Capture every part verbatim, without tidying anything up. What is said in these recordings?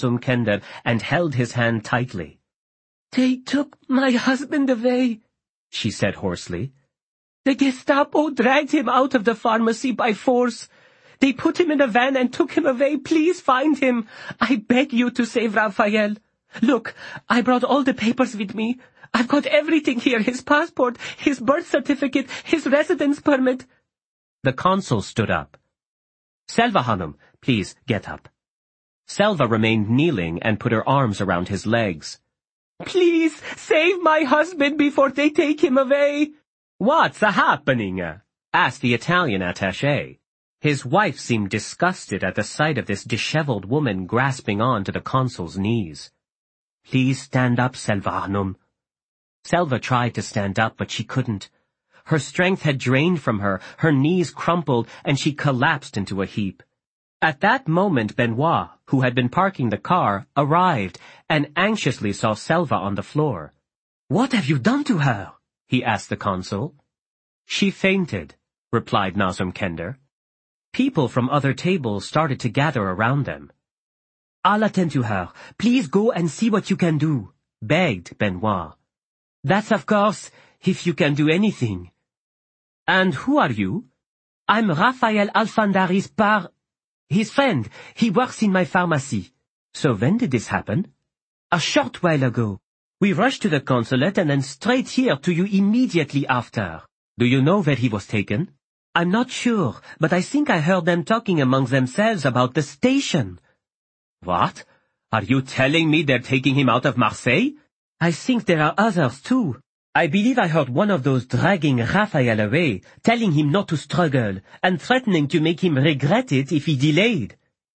Nazum Kender and held his hand tightly. "They took my husband away," she said hoarsely. "The Gestapo dragged him out of the pharmacy by force. They put him in a van and took him away. Please find him. I beg you to save Raphael. Look, I brought all the papers with me. I've got everything here, his passport, his birth certificate, his residence permit." The consul stood up. "Selva Hanum, please get up." Selva remained kneeling and put her arms around his legs. "Please, save my husband before they take him away." "What's happening?" asked the Italian attaché. His wife seemed disgusted at the sight of this disheveled woman grasping on to the consul's knees. "Please stand up, Selva Hanum." Selva tried to stand up, but she couldn't. Her strength had drained from her, her knees crumpled, and she collapsed into a heap. At that moment Benoit, who had been parking the car, arrived, and anxiously saw Selva on the floor. "What have you done to her?" he asked the consul. "She fainted," replied Nazum Kender. People from other tables started to gather around them. "I'll attend to her. Please go and see what you can do," begged Benoit. "That's of course, if you can do anything." "And who are you?" "I'm Raphael Alfandari's par... his friend. He works in my pharmacy." "So when did this happen?" "A short while ago. We rushed to the consulate and then straight here to you immediately after." "Do you know where he was taken?" "I'm not sure, but I think I heard them talking among themselves about the station." "What? Are you telling me they're taking him out of Marseille?" "I think there are others too. I believe I heard one of those dragging Raphael away, telling him not to struggle, and threatening to make him regret it if he delayed."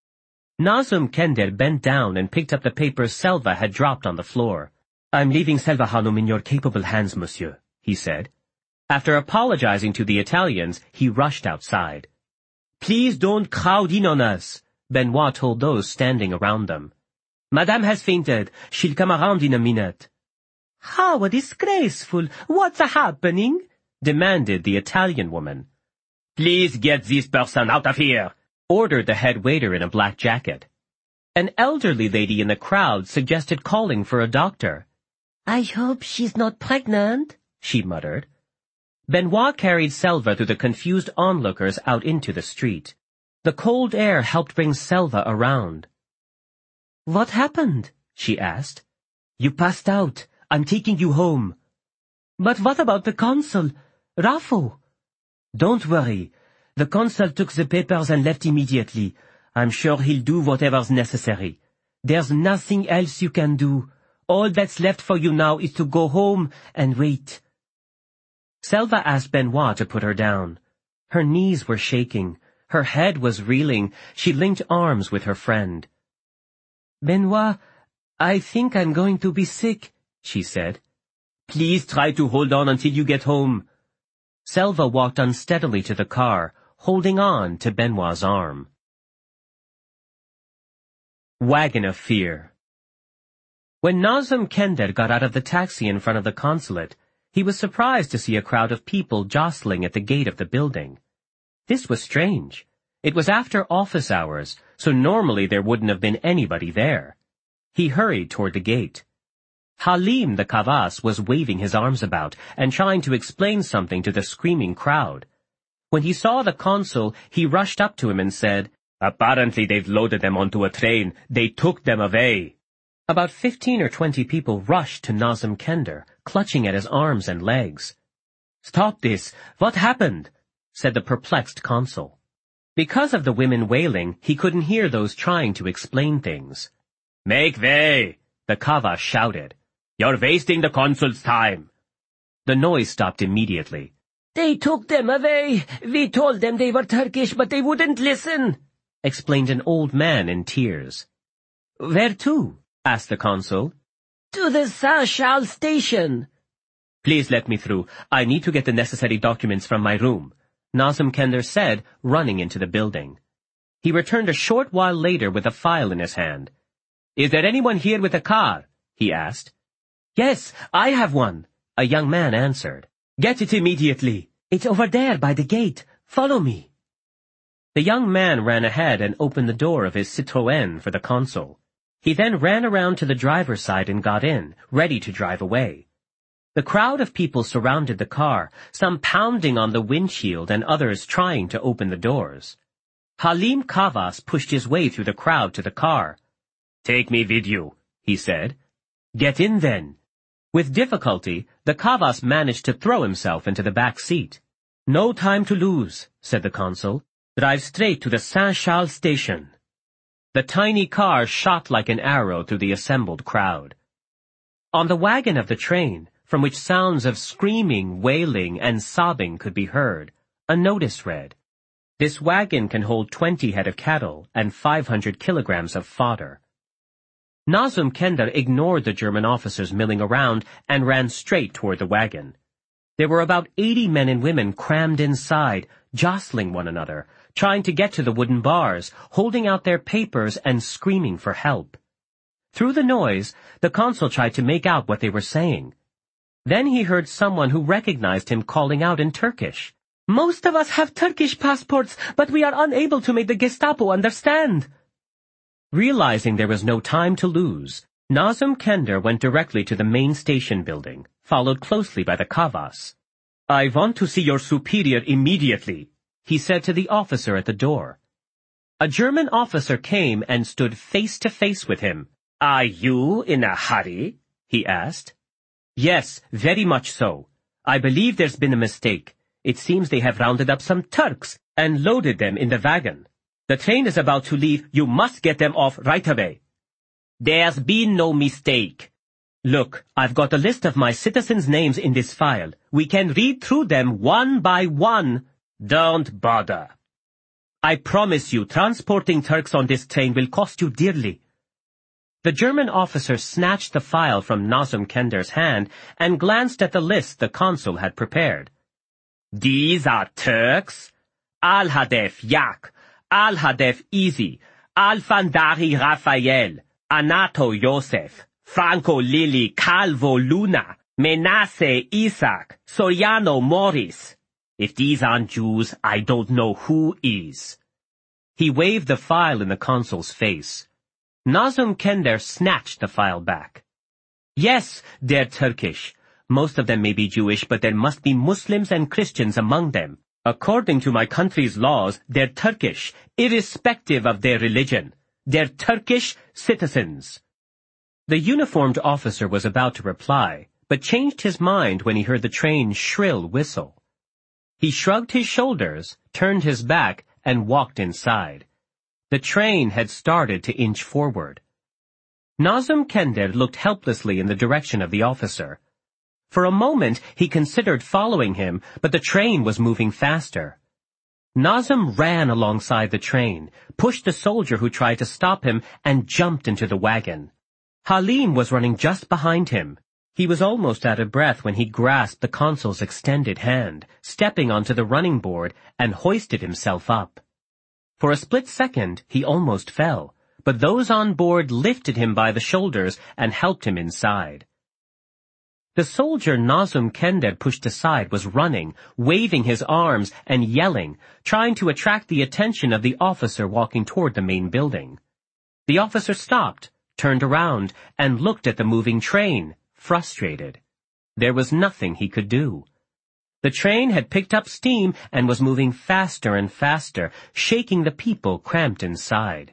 Nazum Kender bent down and picked up the papers Selva had dropped on the floor. "I'm leaving Selva Hanum in your capable hands, monsieur," he said. After apologizing to the Italians, he rushed outside. "Please don't crowd in on us," Benoit told those standing around them. "Madame has fainted. She'll come around in a minute." "How disgraceful! What's happening?" demanded the Italian woman. "Please get this person out of here," ordered the head waiter in a black jacket. An elderly lady in the crowd suggested calling for a doctor. "I hope she's not pregnant," she muttered. Benoit carried Selva through the confused onlookers out into the street. The cold air helped bring Selva around. "What happened?" she asked. "You passed out. I'm taking you home." "But what about the consul? Raffo?" "Don't worry. The consul took the papers and left immediately. I'm sure he'll do whatever's necessary. There's nothing else you can do. All that's left for you now is to go home and wait." Selva asked Benoit to put her down. Her knees were shaking. Her head was reeling. She linked arms with her friend. "Benoit, I think I'm going to be sick," she said. "Please try to hold on until you get home." Selva walked unsteadily to the car, holding on to Benoit's arm. Wagon of Fear. When Nazum Kender got out of the taxi in front of the consulate, he was surprised to see a crowd of people jostling at the gate of the building. This was strange. It was after office hours, so normally there wouldn't have been anybody there. He hurried toward the gate. Halim the Kavas was waving his arms about and trying to explain something to the screaming crowd. When he saw the consul, he rushed up to him and said, "Apparently they've loaded them onto a train. They took them away." About fifteen or twenty people rushed to Nazum Kender, clutching at his arms and legs. "Stop this! What happened?" said the perplexed consul. Because of the women wailing, he couldn't hear those trying to explain things. "Make way!" the Kava shouted. "You're wasting the consul's time." The noise stopped immediately. "They took them away. We told them they were Turkish, but they wouldn't listen," explained an old man in tears. "Where to?" asked the consul. "To the Saint-Charles station." "Please let me through. I need to get the necessary documents from my room," Nazum Kender said, running into the building. He returned a short while later with a file in his hand. "Is there anyone here with a car?" he asked. "Yes, I have one," a young man answered. "Get it immediately. It's over there by the gate. Follow me." The young man ran ahead and opened the door of his Citroën for the consul. He then ran around to the driver's side and got in, ready to drive away. The crowd of people surrounded the car, some pounding on the windshield and others trying to open the doors. Halim Kavas pushed his way through the crowd to the car. "Take me with you," he said. "Get in then." With difficulty, the Kavas managed to throw himself into the back seat. "No time to lose," said the consul. "Drive straight to the Saint-Charles station." The tiny car shot like an arrow through the assembled crowd. On the wagon of the train, from which sounds of screaming, wailing, and sobbing could be heard, a notice read, "This wagon can hold twenty head of cattle and five hundred kilograms of fodder." Nazum Kender ignored the German officers milling around and ran straight toward the wagon. There were about eighty men and women crammed inside, jostling one another, trying to get to the wooden bars, holding out their papers and screaming for help. Through the noise, the consul tried to make out what they were saying. Then he heard someone who recognized him calling out in Turkish. "Most of us have Turkish passports, but we are unable to make the Gestapo understand." Realizing there was no time to lose, Nazum Kender went directly to the main station building, followed closely by the Kavas. "I want to see your superior immediately," he said to the officer at the door. A German officer came and stood face to face with him. "Are you in a hurry?" he asked. "Yes, very much so. I believe there's been a mistake. It seems they have rounded up some Turks and loaded them in the wagon. The train is about to leave. You must get them off right away." "There's been no mistake." "Look, I've got a list of my citizens' names in this file. We can read through them one by one." "Don't bother." "I promise you, transporting Turks on this train will cost you dearly." The German officer snatched the file from Nazum Kender's hand and glanced at the list the consul had prepared. "These are Turks? Al-Hadef Yak, Al-Hadef Easy, Al-Fandari Raphael, Anato Yosef, Franco Lili Calvo Luna, Menace Isaac, Soriano Morris. If these aren't Jews, I don't know who is." He waved the file in the consul's face. Nazum Kender snatched the file back. "Yes, they're Turkish. Most of them may be Jewish, but there must be Muslims and Christians among them. According to my country's laws, they're Turkish, irrespective of their religion. They're Turkish citizens." The uniformed officer was about to reply, but changed his mind when he heard the train's shrill whistle. He shrugged his shoulders, turned his back, and walked inside. The train had started to inch forward. Nazum Kender looked helplessly in the direction of the officer. For a moment he considered following him, but the train was moving faster. Nazum ran alongside the train, pushed the soldier who tried to stop him, and jumped into the wagon. Halim was running just behind him. He was almost out of breath when he grasped the consul's extended hand, stepping onto the running board, and hoisted himself up. For a split second, he almost fell, but those on board lifted him by the shoulders and helped him inside. The soldier Nazum Kender pushed aside was running, waving his arms and yelling, trying to attract the attention of the officer walking toward the main building. The officer stopped, turned around, and looked at the moving train, frustrated. There was nothing he could do. The train had picked up steam and was moving faster and faster, shaking the people cramped inside.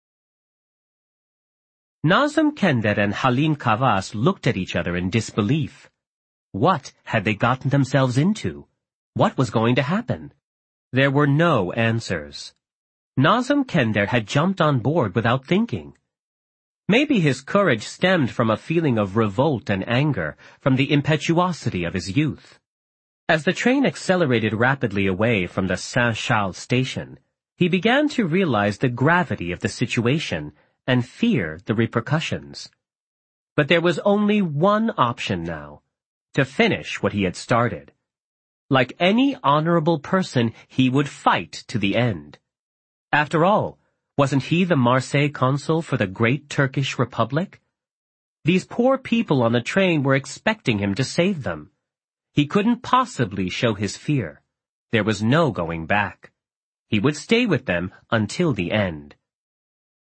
Nazum Kender and Halim Kavas looked at each other in disbelief. What had they gotten themselves into? What was going to happen? There were no answers. Nazum Kender had jumped on board without thinking. Maybe his courage stemmed from a feeling of revolt and anger, from the impetuosity of his youth. As the train accelerated rapidly away from the Saint-Charles station, he began to realize the gravity of the situation and fear the repercussions. But there was only one option now, to finish what he had started. Like any honorable person, he would fight to the end. After all, wasn't he the Marseille consul for the great Turkish Republic? These poor people on the train were expecting him to save them. He couldn't possibly show his fear. There was no going back. He would stay with them until the end.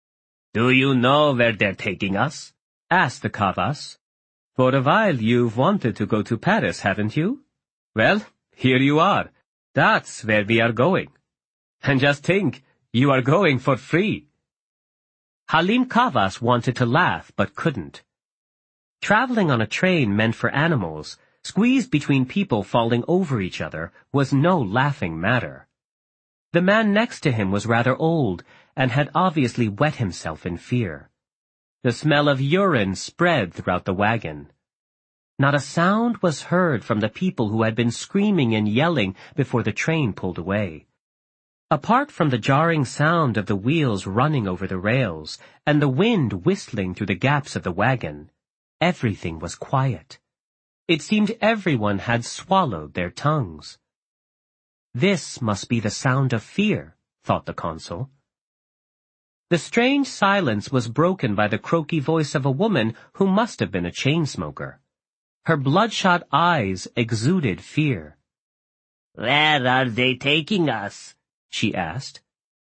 Do you know where they're taking us? Asked the Kavas. For a while you've wanted to go to Paris, haven't you? Well, here you are. That's where we are going. And just think, you are going for free. Halim Kavas wanted to laugh, but couldn't. Traveling on a train meant for animals, squeezed between people falling over each other, was no laughing matter. The man next to him was rather old, and had obviously wet himself in fear. The smell of urine spread throughout the wagon. Not a sound was heard from the people who had been screaming and yelling before the train pulled away. Apart from the jarring sound of the wheels running over the rails and the wind whistling through the gaps of the wagon, everything was quiet. It seemed everyone had swallowed their tongues. This must be the sound of fear, thought the consul. The strange silence was broken by the croaky voice of a woman who must have been a chain smoker. Her bloodshot eyes exuded fear. "Where are they taking us?" she asked.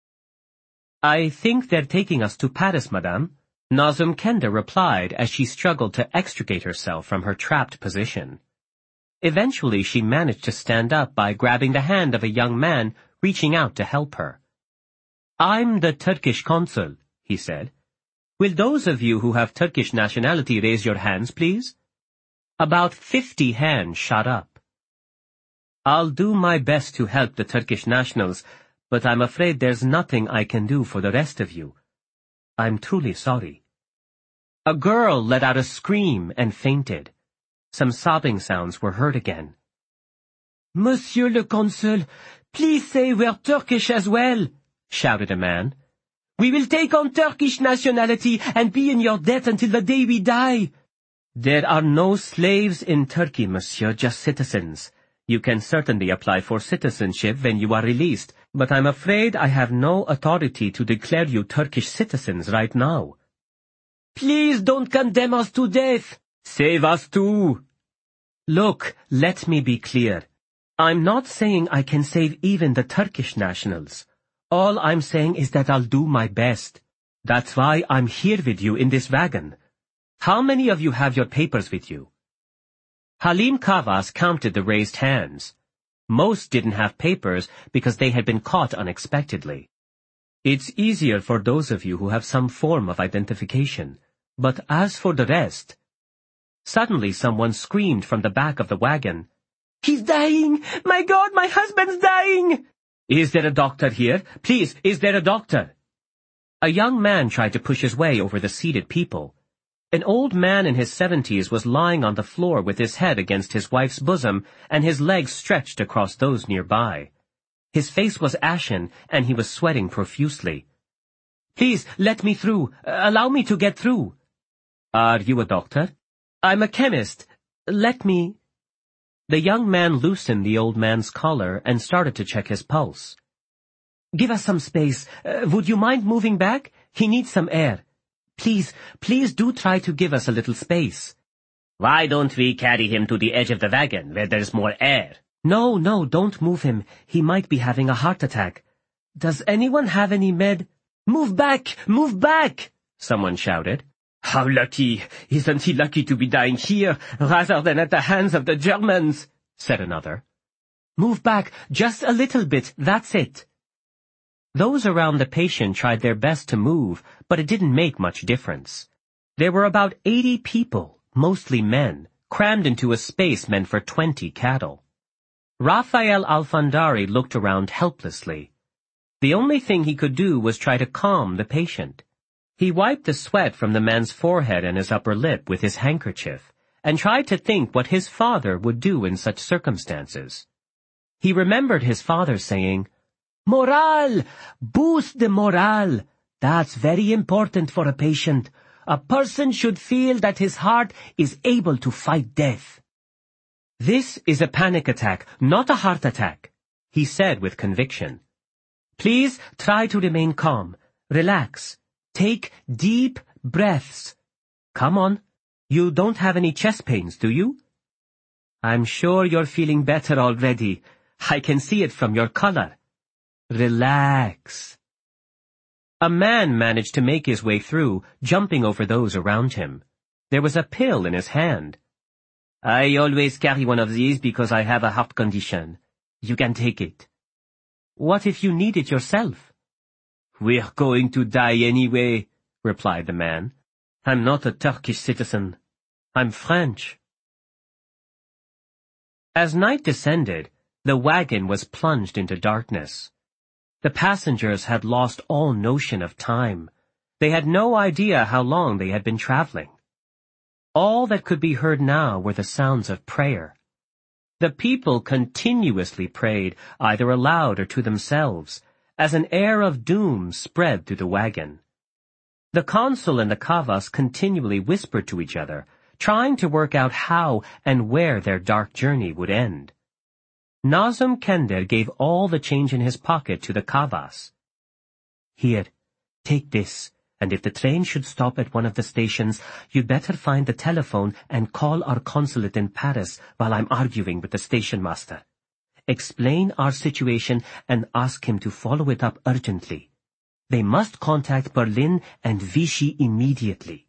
"I think they're taking us to Paris, madame," Nazum Kender replied as she struggled to extricate herself from her trapped position. Eventually she managed to stand up by grabbing the hand of a young man reaching out to help her. "I'm the Turkish consul," he said. "Will those of you who have Turkish nationality raise your hands, please?" About fifty hands shot up. "I'll do my best to help the Turkish nationals, but I'm afraid there's nothing I can do for the rest of you. I'm truly sorry." A girl let out a scream and fainted. Some sobbing sounds were heard again. "Monsieur le Consul, please say we're Turkish as well," shouted a man. "We will take on Turkish nationality and be in your debt until the day we die." "There are no slaves in Turkey, monsieur, just citizens. You can certainly apply for citizenship when you are released, but I'm afraid I have no authority to declare you Turkish citizens right now." "Please don't condemn us to death. Save us too." "Look, let me be clear. I'm not saying I can save even the Turkish nationals. All I'm saying is that I'll do my best. That's why I'm here with you in this wagon. How many of you have your papers with you?" Halim Kavas counted the raised hands. Most didn't have papers because they had been caught unexpectedly. "It's easier for those of you who have some form of identification, but as for the rest..." Suddenly someone screamed from the back of the wagon. "He's dying! My God, my husband's dying!" "Is there a doctor here? Please, is there a doctor?" A young man tried to push his way over the seated people. An old man in his seventies was lying on the floor with his head against his wife's bosom and his legs stretched across those nearby. His face was ashen and he was sweating profusely. "Please, let me through. Allow me to get through." "Are you a doctor?" "I'm a chemist. Let me..." The young man loosened the old man's collar and started to check his pulse. "Give us some space. Uh, would you mind moving back? He needs some air. Please, please do try to give us a little space." "Why don't we carry him to the edge of the wagon where there's more air?" "No, no, don't move him. He might be having a heart attack. Does anyone have any med..." "Move back! Move back!" someone shouted. "How lucky! Isn't he lucky to be dying here rather than at the hands of the Germans?" said another. "Move back just a little bit, that's it." Those around the patient tried their best to move, but it didn't make much difference. There were about eighty people, mostly men, crammed into a space meant for twenty cattle. Rafael Alfandari looked around helplessly. The only thing he could do was try to calm the patient. He wiped the sweat from the man's forehead and his upper lip with his handkerchief, and tried to think what his father would do in such circumstances. He remembered his father saying, "Morale! Boost the morale! That's very important for a patient. A person should feel that his heart is able to fight death." "This is a panic attack, not a heart attack," he said with conviction. "Please try to remain calm. Relax. Take deep breaths. Come on. You don't have any chest pains, do you?" "I'm sure you're feeling better already. I can see it from your color. Relax." A man managed to make his way through, jumping over those around him. There was a pill in his hand. "I always carry one of these because I have a heart condition. You can take it." "What if you need it yourself?" "We're going to die anyway," replied the man. "I'm not a Turkish citizen. I'm French." As night descended, the wagon was plunged into darkness. The passengers had lost all notion of time. They had no idea how long they had been traveling. All that could be heard now were the sounds of prayer. The people continuously prayed, either aloud or to themselves, as an air of doom spread through the wagon. The consul and the kavas continually whispered to each other, trying to work out how and where their dark journey would end. Nazım Kender gave all the change in his pocket to the kavas. "Here, take this, and if the train should stop at one of the stations, you'd better find the telephone and call our consulate in Paris while I'm arguing with the station master. Explain our situation and ask him to follow it up urgently. They must contact Berlin and Vichy immediately."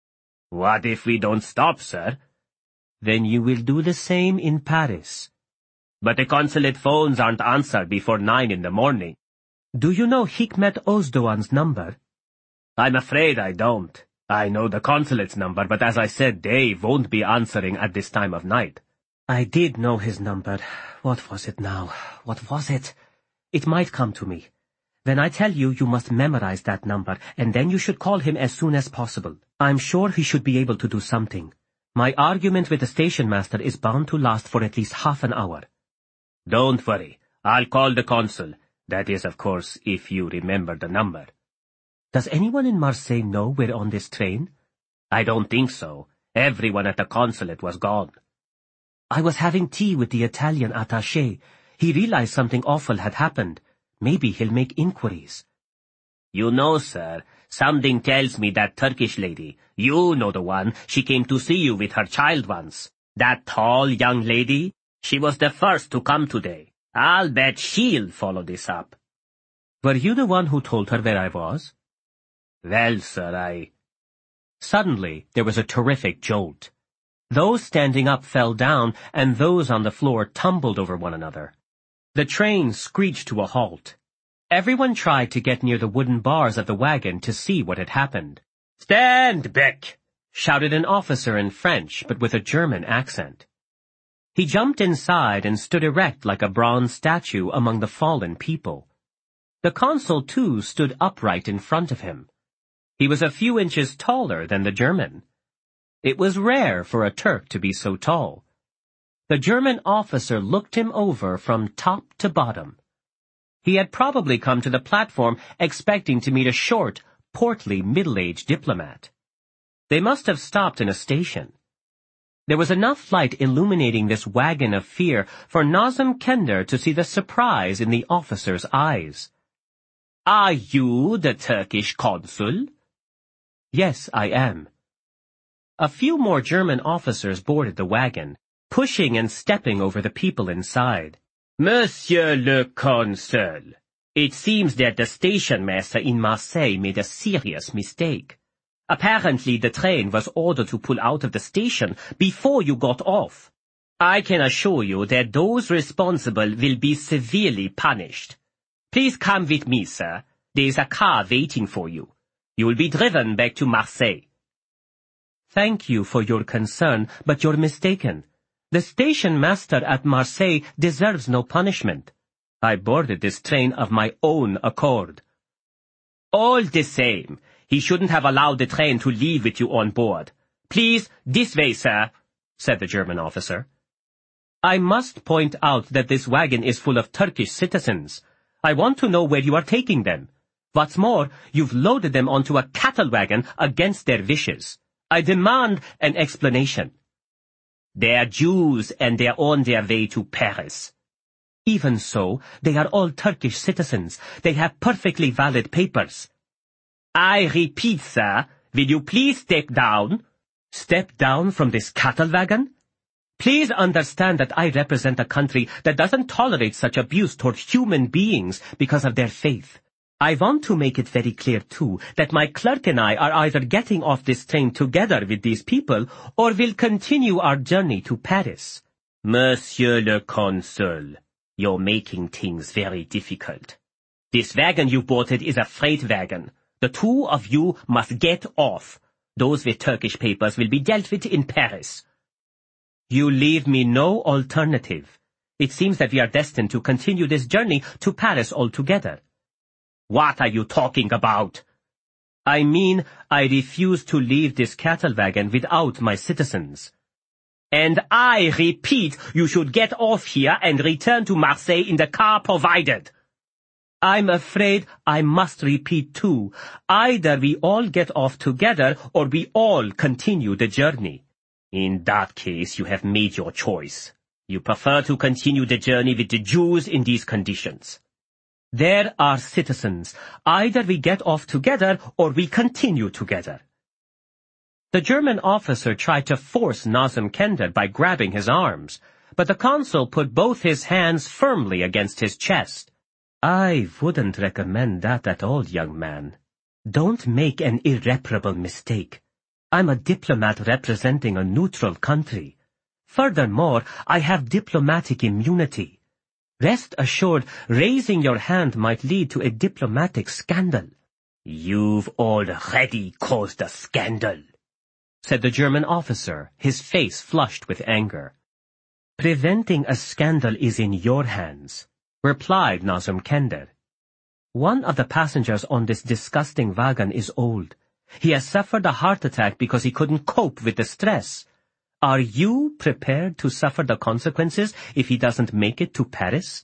"What if we don't stop, sir?" "Then you will do the same in Paris." "But the consulate phones aren't answered before nine in the morning." "Do you know Hikmet Özdoğan's number?" "I'm afraid I don't. I know the consulate's number, but as I said, they won't be answering at this time of night." "I did know his number. What was it now? What was it? It might come to me. Then I tell you, you must memorize that number, and then you should call him as soon as possible. I'm sure he should be able to do something. My argument with the station master is bound to last for at least half an hour." "Don't worry. I'll call the consul. That is, of course, if you remember the number." "Does anyone in Marseille know we're on this train?" "I don't think so. Everyone at the consulate was gone." "I was having tea with the Italian attaché. He realized something awful had happened. Maybe he'll make inquiries." "You know, sir, something tells me that Turkish lady, you know the one, she came to see you with her child once. That tall young lady, she was the first to come today. I'll bet she'll follow this up." "Were you the one who told her where I was?" "Well, sir, I—" Suddenly, there was a terrific jolt. Those standing up fell down, and those on the floor tumbled over one another. The train screeched to a halt. Everyone tried to get near the wooden bars of the wagon to see what had happened. "Stand back!" shouted an officer in French, but with a German accent. He jumped inside and stood erect like a bronze statue among the fallen people. The consul, too, stood upright in front of him. He was a few inches taller than the German. It was rare for a Turk to be so tall. The German officer looked him over from top to bottom. He had probably come to the platform expecting to meet a short, portly, middle-aged diplomat. They must have stopped in a station. There was enough light illuminating this wagon of fear for Nazım Kender to see the surprise in the officer's eyes. "Are you the Turkish consul?" "Yes, I am." A few more German officers boarded the wagon, pushing and stepping over the people inside. "Monsieur le Consul, it seems that the station master in Marseille made a serious mistake. Apparently the train was ordered to pull out of the station before you got off. I can assure you that those responsible will be severely punished. Please come with me, sir. There is a car waiting for you. You will be driven back to Marseille." "Thank you for your concern, but you're mistaken. The station master at Marseille deserves no punishment. I boarded this train of my own accord." "All the same, he shouldn't have allowed the train to leave with you on board. Please, this way, sir," said the German officer. "I must point out that this wagon is full of Turkish citizens. I want to know where you are taking them. What's more, you've loaded them onto a cattle wagon against their wishes. I demand an explanation." "They are Jews and they are on their way to Paris." "Even so, they are all Turkish citizens. They have perfectly valid papers." "I repeat, sir, will you please step down?" "Step down from this cattle wagon? Please understand that I represent a country that doesn't tolerate such abuse toward human beings because of their faith. I want to make it very clear, too, that my clerk and I are either getting off this train together with these people or will continue our journey to Paris. Monsieur le Consul, you're making things very difficult. This wagon you boarded is a freight wagon. The two of you must get off. Those with Turkish papers will be dealt with in Paris. You leave me no alternative. It seems that we are destined to continue this journey to Paris altogether. What are you talking about? I mean, I refuse to leave this cattle wagon without my citizens. And I repeat, you should get off here and return to Marseille in the car provided. I'm afraid I must repeat too. Either we all get off together or we all continue the journey. In that case, you have made your choice. You prefer to continue the journey with the Jews in these conditions. There are citizens. Either we get off together or we continue together. The German officer tried to force Nazım Kender by grabbing his arms, but the consul put both his hands firmly against his chest. I wouldn't recommend that at all, young man. Don't make an irreparable mistake. I'm a diplomat representing a neutral country. Furthermore, I have diplomatic immunity. Rest assured, raising your hand might lead to a diplomatic scandal. You've already caused a scandal, said the German officer, his face flushed with anger. Preventing a scandal is in your hands, replied Nazım Kender. One of the passengers on this disgusting wagon is old. He has suffered a heart attack because he couldn't cope with the stress. Are you prepared to suffer the consequences if he doesn't make it to Paris?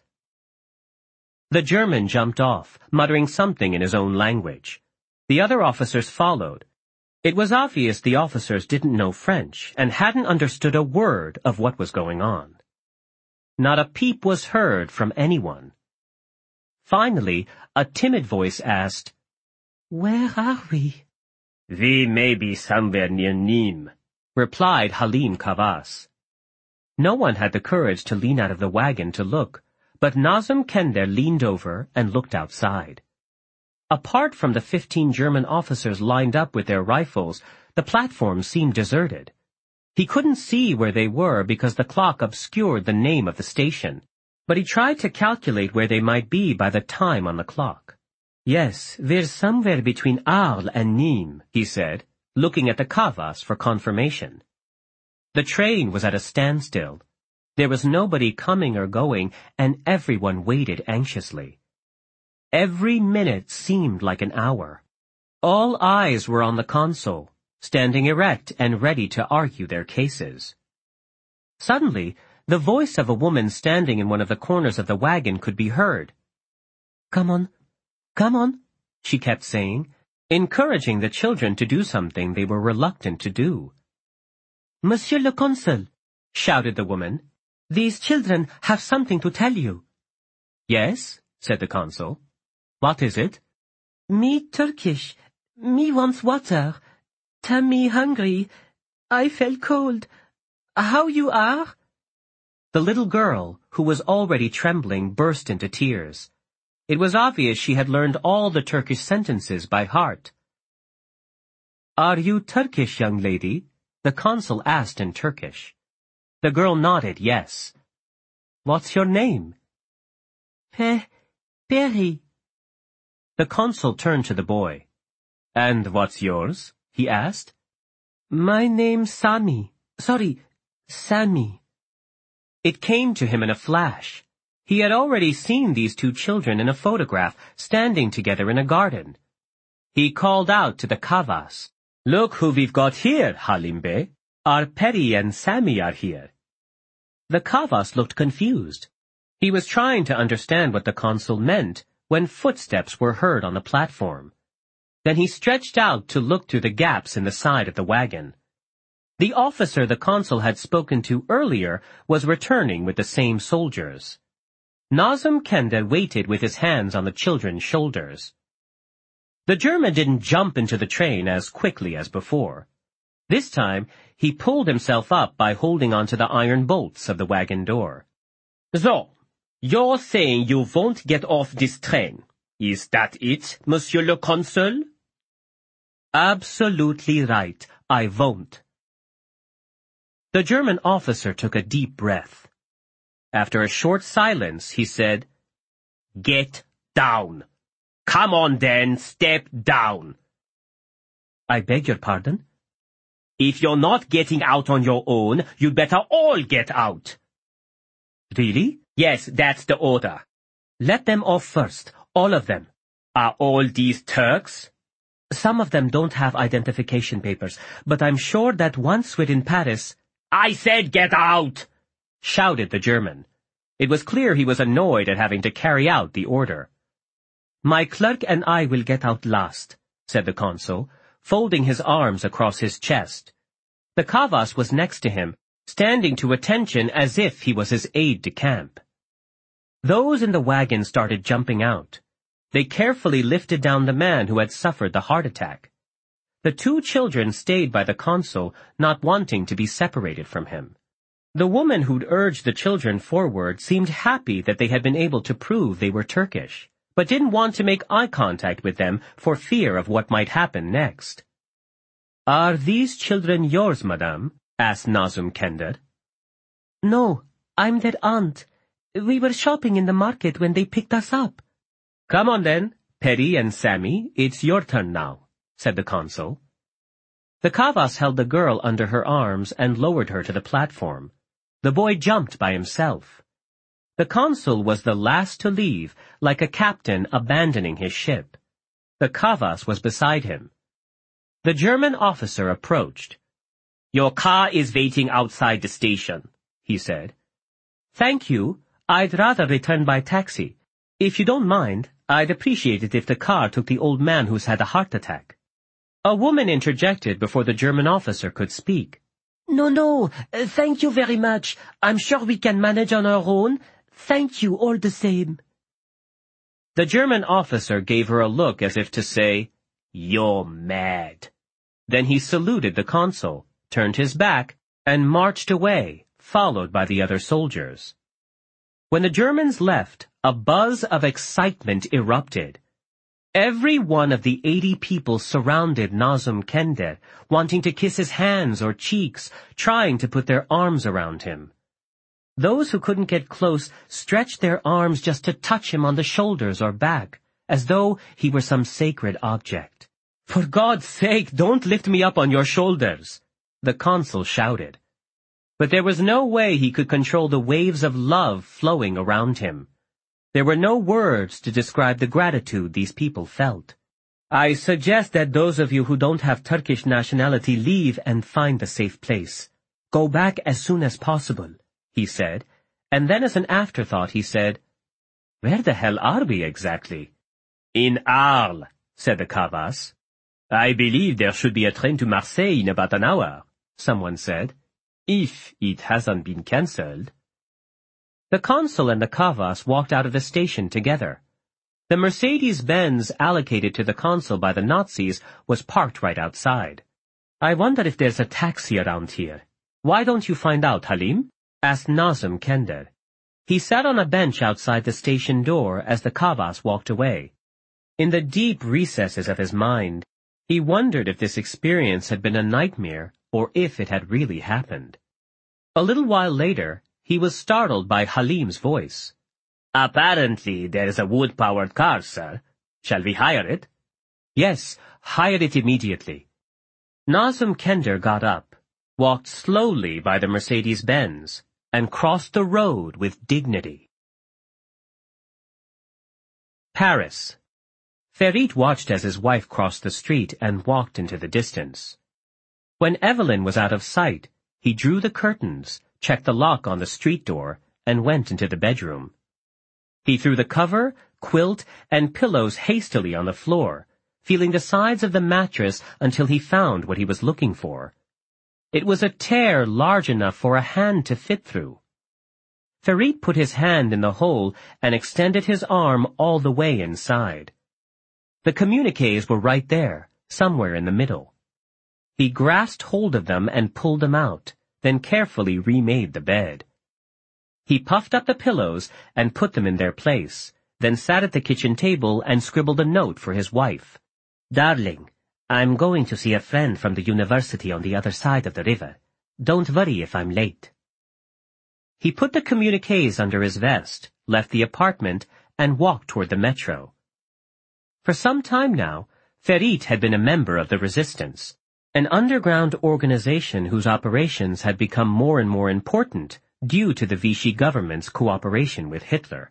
The German jumped off, muttering something in his own language. The other officers followed. It was obvious the officers didn't know French and hadn't understood a word of what was going on. Not a peep was heard from anyone. Finally, a timid voice asked, "Where are we?" "We may be somewhere near Nîmes," replied Halim Kavas. No one had the courage to lean out of the wagon to look, but Nazım Kender leaned over and looked outside. Apart from the fifteen German officers lined up with their rifles, the platform seemed deserted. He couldn't see where they were because the clock obscured the name of the station, but he tried to calculate where they might be by the time on the clock. Yes, we're somewhere between Arles and Nîmes, he said, looking at the Kavas for confirmation. The train was at a standstill. There was nobody coming or going, and everyone waited anxiously. Every minute seemed like an hour. All eyes were on the consul, standing erect and ready to argue their cases. Suddenly, the voice of a woman standing in one of the corners of the wagon could be heard. "Come on, come on," she kept saying, encouraging the children to do something they were reluctant to do. "Monsieur le Consul," shouted the woman, "these children have something to tell you." "Yes," said the consul. "What is it?" "Me Turkish. Me wants water. Tell me hungry. I felt cold. How you are?" The little girl, who was already trembling, burst into tears. It was obvious she had learned all the Turkish sentences by heart. "Are you Turkish, young lady?" the consul asked in Turkish. The girl nodded yes. "What's your name?" Pe, Peri. The consul turned to the boy. "And what's yours?" he asked. "My name's Sami. Sorry, Sammy." It came to him in a flash. He had already seen these two children in a photograph, standing together in a garden. He called out to the Kavas, "Look who we've got here, Halim Bey. Our Peri and Sammy are here." The Kavas looked confused. He was trying to understand what the consul meant when footsteps were heard on the platform. Then he stretched out to look through the gaps in the side of the wagon. The officer the consul had spoken to earlier was returning with the same soldiers. Nazım Kender waited with his hands on the children's shoulders. The German didn't jump into the train as quickly as before. This time, he pulled himself up by holding onto the iron bolts of the wagon door. "So, you're saying you won't get off this train. Is that it, Monsieur le Consul? Absolutely right. I won't. The German officer took a deep breath. After a short silence, he said, Get down. Come on then, step down. I beg your pardon? If you're not getting out on your own, you'd better all get out. Really? Yes, that's the order. Let them off first, all of them. Are all these Turks? Some of them don't have identification papers, but I'm sure that once we're in Paris— I said get out! Shouted the German. It was clear he was annoyed at having to carry out the order. My clerk and I will get out last, said the consul, folding his arms across his chest. The Kavas was next to him, standing to attention as if he was his aide-de-camp. Those in the wagon started jumping out. They carefully lifted down the man who had suffered the heart attack. The two children stayed by the consul, not wanting to be separated from him. The woman who'd urged the children forward seemed happy that they had been able to prove they were Turkish, but didn't want to make eye contact with them for fear of what might happen next. "Are these children yours, madame?" asked Nazım Kender. "No, I'm their aunt. We were shopping in the market when they picked us up." "Come on then, Peri and Sammy, it's your turn now," said the consul. The Kavas held the girl under her arms and lowered her to the platform. The boy jumped by himself. The consul was the last to leave, like a captain abandoning his ship. The Kavas was beside him. The German officer approached. "Your car is waiting outside the station," he said. "Thank you. I'd rather return by taxi. If you don't mind, I'd appreciate it if the car took the old man who's had a heart attack." A woman interjected before the German officer could speak. "No, no, uh, thank you very much. I'm sure we can manage on our own. Thank you all the same." The German officer gave her a look as if to say, "You're mad." Then he saluted the consul, turned his back, and marched away, followed by the other soldiers. When the Germans left, a buzz of excitement erupted. Every one of the eighty people surrounded Nazım Kender, wanting to kiss his hands or cheeks, trying to put their arms around him. Those who couldn't get close stretched their arms just to touch him on the shoulders or back, as though he were some sacred object. "For God's sake, don't lift me up on your shoulders," the consul shouted. But there was no way he could control the waves of love flowing around him. There were no words to describe the gratitude these people felt. "I suggest that those of you who don't have Turkish nationality leave and find a safe place. Go back as soon as possible," he said, and then as an afterthought he said, "Where the hell are we exactly?" "In Arles," said the Kavas. "I believe there should be a train to Marseille in about an hour," someone said, "if it hasn't been cancelled." The consul and the Kavas walked out of the station together. The Mercedes-Benz allocated to the consul by the Nazis was parked right outside. "I wonder if there's a taxi around here. Why don't you find out, Halim?" asked Nazım Kender. He sat on a bench outside the station door as the Kavas walked away. In the deep recesses of his mind, he wondered if this experience had been a nightmare or if it had really happened. A little while later, he was startled by Halim's voice. "Apparently there is a wood-powered car, sir. Shall we hire it?" "Yes, hire it immediately." Nazım Kender got up, walked slowly by the Mercedes-Benz, and crossed the road with dignity. Paris. Ferit watched as his wife crossed the street and walked into the distance. When Evelyn was out of sight, he drew the curtains, checked the lock on the street door, and went into the bedroom. He threw the cover, quilt, and pillows hastily on the floor, feeling the sides of the mattress until he found what he was looking for. It was a tear large enough for a hand to fit through. Ferit put his hand in the hole and extended his arm all the way inside. The communiques were right there, somewhere in the middle. He grasped hold of them and pulled them out, then carefully remade the bed. He puffed up the pillows and put them in their place, then sat at the kitchen table and scribbled a note for his wife. "Darling, I'm going to see a friend from the university on the other side of the river. Don't worry if I'm late." He put the communiques under his vest, left the apartment, and walked toward the metro. For some time now, Ferit had been a member of the resistance, an underground organization whose operations had become more and more important due to the Vichy government's cooperation with Hitler.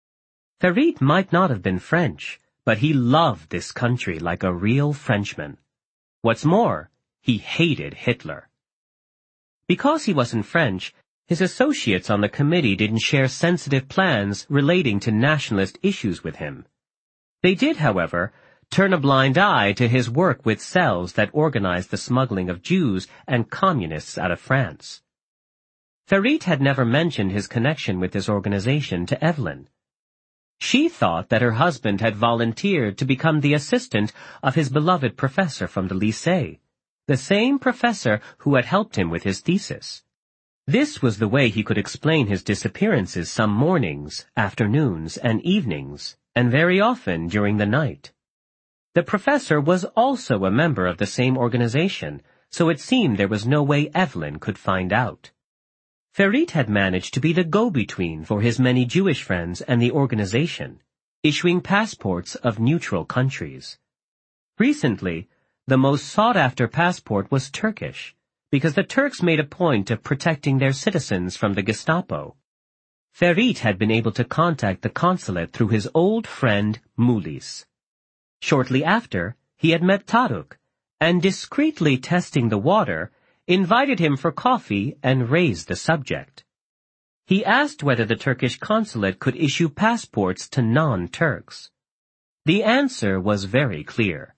Ferit might not have been French, but he loved this country like a real Frenchman. What's more, he hated Hitler. Because he wasn't French, his associates on the committee didn't share sensitive plans relating to nationalist issues with him. They did, however, turn a blind eye to his work with cells that organized the smuggling of Jews and communists out of France. Ferit had never mentioned his connection with this organization to Evelyn. She thought that her husband had volunteered to become the assistant of his beloved professor from the lycée, the same professor who had helped him with his thesis. This was the way he could explain his disappearances some mornings, afternoons, and evenings, and very often during the night. The professor was also a member of the same organization, so it seemed there was no way Evelyn could find out. Ferit had managed to be the go-between for his many Jewish friends and the organization, issuing passports of neutral countries. Recently, the most sought-after passport was Turkish, because the Turks made a point of protecting their citizens from the Gestapo. Ferit had been able to contact the consulate through his old friend Mulis. Shortly after, he had met Taruk, and discreetly testing the water, invited him for coffee and raised the subject. He asked whether the Turkish consulate could issue passports to non-Turks. The answer was very clear.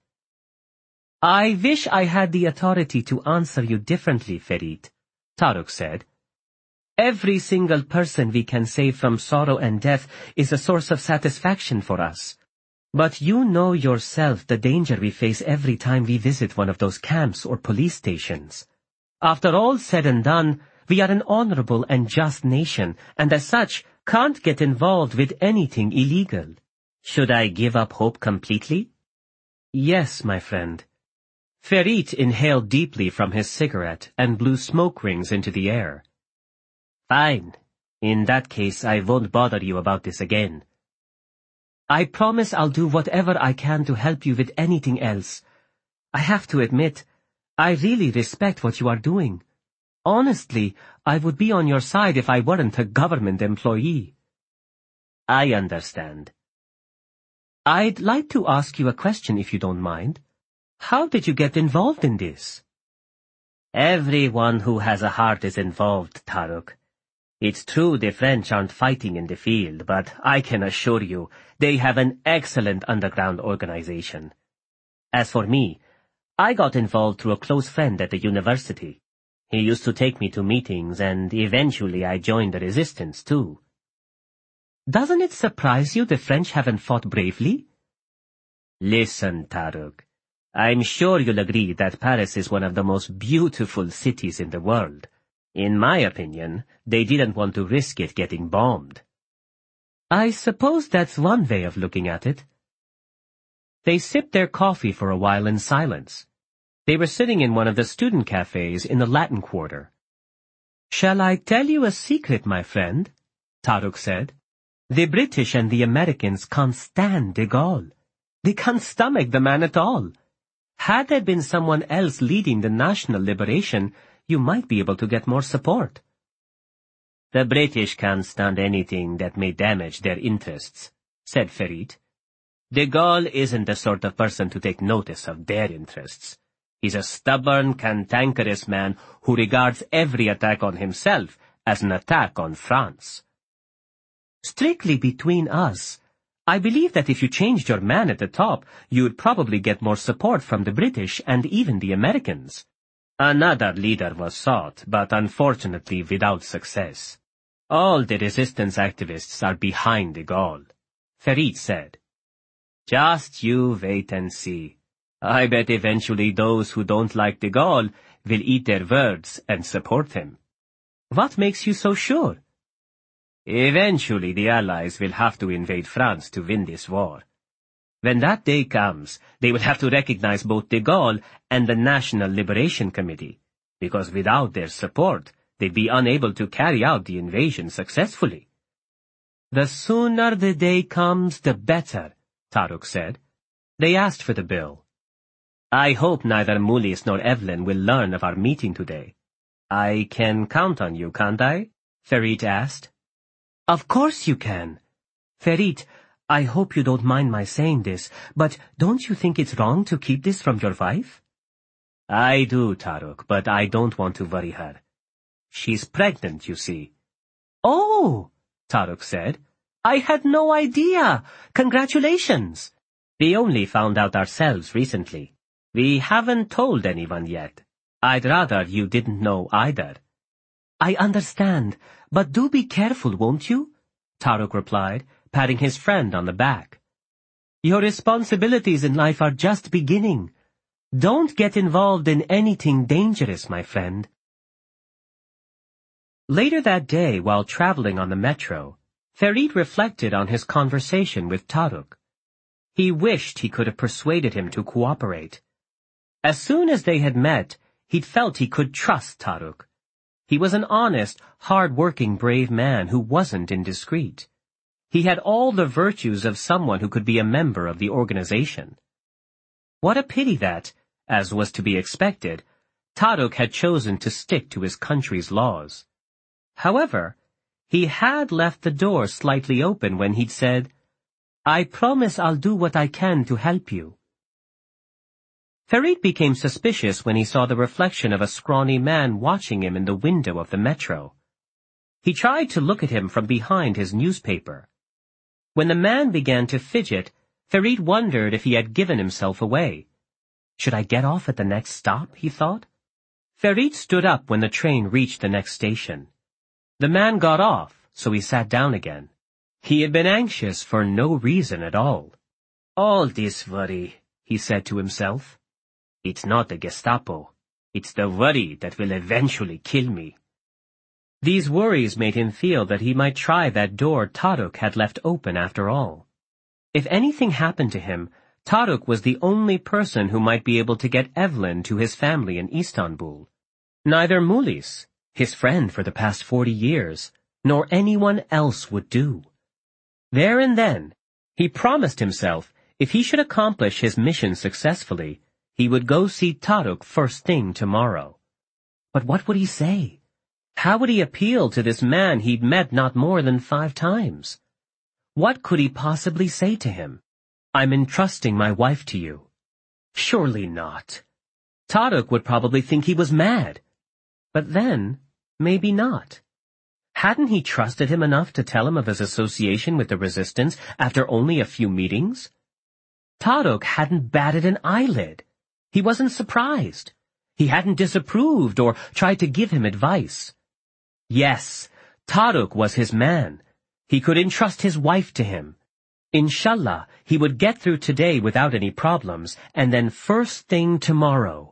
"I wish I had the authority to answer you differently, Ferit," Taruk said. "Every single person we can save from sorrow and death is a source of satisfaction for us. But you know yourself the danger we face every time we visit one of those camps or police stations. After all said and done, we are an honorable and just nation, and as such, can't get involved with anything illegal. Should I give up hope completely?" "Yes, my friend." Ferit inhaled deeply from his cigarette and blew smoke rings into the air. "Fine. In that case, I won't bother you about this again." "I promise I'll do whatever I can to help you with anything else. I have to admit, I really respect what you are doing. Honestly, I would be on your side if I weren't a government employee." "I understand." "I'd like to ask you a question if you don't mind. How did you get involved in this?" "Everyone who has a heart is involved, Taruk. It's true the French aren't fighting in the field, but I can assure you they have an excellent underground organization. As for me, I got involved through a close friend at the university. He used to take me to meetings, and eventually I joined the resistance too." "Doesn't it surprise you the French haven't fought bravely?" "Listen, Taruk. I'm sure you'll agree that Paris is one of the most beautiful cities in the world. In my opinion, they didn't want to risk it getting bombed." "I suppose that's one way of looking at it." They sipped their coffee for a while in silence. They were sitting in one of the student cafes in the Latin Quarter. "Shall I tell you a secret, my friend?" Taruk said. "The British and the Americans can't stand de Gaulle. They can't stomach the man at all. Had there been someone else leading the national liberation, you might be able to get more support." "The British can't stand anything that may damage their interests," said Ferit. "De Gaulle isn't the sort of person to take notice of their interests. He's a stubborn, cantankerous man who regards every attack on himself as an attack on France." "Strictly between us, I believe that if you changed your man at the top, you would probably get more support from the British and even the Americans." "Another leader was sought, but unfortunately without success. All the resistance activists are behind de Gaulle," Ferit said. "Just you wait and see. I bet eventually those who don't like de Gaulle will eat their words and support him." "What makes you so sure?" Eventually the Allies will have to invade France to win this war. When that day comes, they will have to recognize both de Gaulle and the National Liberation Committee, because without their support, they'd be unable to carry out the invasion successfully. The sooner the day comes, the better, Taruk said. They asked for the bill. I hope neither Mulis nor Evelyn will learn of our meeting today. I can count on you, can't I? Ferit asked. Of course you can. Ferit, I hope you don't mind my saying this, but don't you think it's wrong to keep this from your wife? I do, Taruk, but I don't want to worry her. She's pregnant, you see. Oh, Taruk said. I had no idea. Congratulations. We only found out ourselves recently. We haven't told anyone yet. I'd rather you didn't know either. I understand, but do be careful, won't you? Taruk replied, patting his friend on the back. Your responsibilities in life are just beginning. Don't get involved in anything dangerous, my friend. Later that day, while traveling on the metro, Ferit reflected on his conversation with Taruk. He wished he could have persuaded him to cooperate. As soon as they had met, he'd felt he could trust Taruk. He was an honest, hard-working, brave man who wasn't indiscreet. He had all the virtues of someone who could be a member of the organization. What a pity that, as was to be expected, Taruk had chosen to stick to his country's laws. However, he had left the door slightly open when he'd said, I promise I'll do what I can to help you. Ferit became suspicious when he saw the reflection of a scrawny man watching him in the window of the metro. He tried to look at him from behind his newspaper. When the man began to fidget, Ferit wondered if he had given himself away. Should I get off at the next stop, he thought. Ferit stood up when the train reached the next station. The man got off, so he sat down again. He had been anxious for no reason at all. All this worry, he said to himself. It's not the Gestapo. It's the worry that will eventually kill me. These worries made him feel that he might try that door Taruk had left open after all. If anything happened to him, Taruk was the only person who might be able to get Evelyn to his family in Istanbul. Neither Mulis, his friend for the past forty years, nor anyone else would do. There and then, he promised himself if he should accomplish his mission successfully, he would go see Taruk first thing tomorrow. But what would he say? How would he appeal to this man he'd met not more than five times? What could he possibly say to him? I'm entrusting my wife to you. Surely not. Taruk would probably think he was mad. But then, maybe not. Hadn't he trusted him enough to tell him of his association with the resistance after only a few meetings? Taruk hadn't batted an eyelid. He wasn't surprised. He hadn't disapproved or tried to give him advice. Yes, Taruk was his man. He could entrust his wife to him. Inshallah, he would get through today without any problems, and then first thing tomorrow.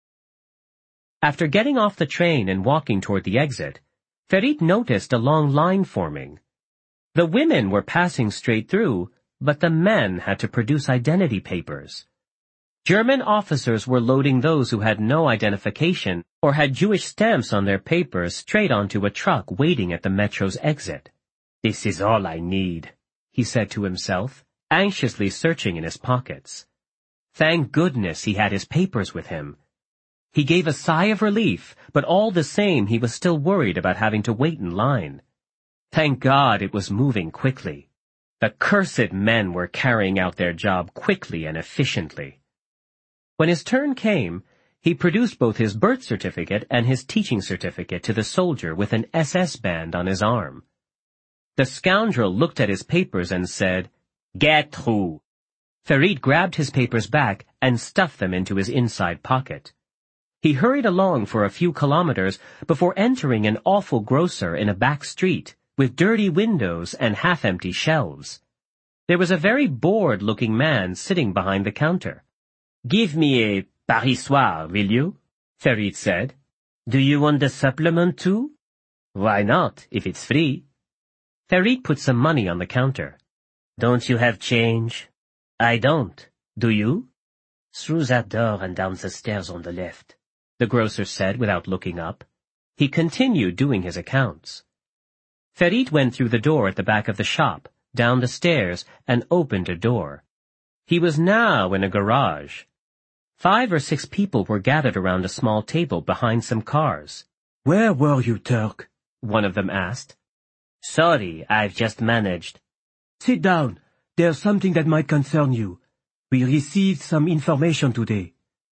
After getting off the train and walking toward the exit, Ferit noticed a long line forming. The women were passing straight through, but the men had to produce identity papers. German officers were loading those who had no identification or had Jewish stamps on their papers straight onto a truck waiting at the metro's exit. This is all I need, he said to himself, anxiously searching in his pockets. Thank goodness he had his papers with him. He gave a sigh of relief, but all the same he was still worried about having to wait in line. Thank God it was moving quickly. The cursed men were carrying out their job quickly and efficiently. When his turn came, he produced both his birth certificate and his teaching certificate to the soldier with an S S band on his arm. The scoundrel looked at his papers and said, Get through. Ferit grabbed his papers back and stuffed them into his inside pocket. He hurried along for a few kilometers before entering an awful grocer in a back street with dirty windows and half-empty shelves. There was a very bored-looking man sitting behind the counter. Give me a Paris Soir, will you? Ferit said. Do you want the supplement too? Why not, if it's free? Ferit put some money on the counter. Don't you have change? I don't. Do you? Through that door and down the stairs on the left, the grocer said without looking up. He continued doing his accounts. Ferit went through the door at the back of the shop, down the stairs, and opened a door. He was now in a garage. Five or six people were gathered around a small table behind some cars. Where were you, Turk? One of them asked. Sorry, I've just managed. Sit down. There's something that might concern you. We received some information today.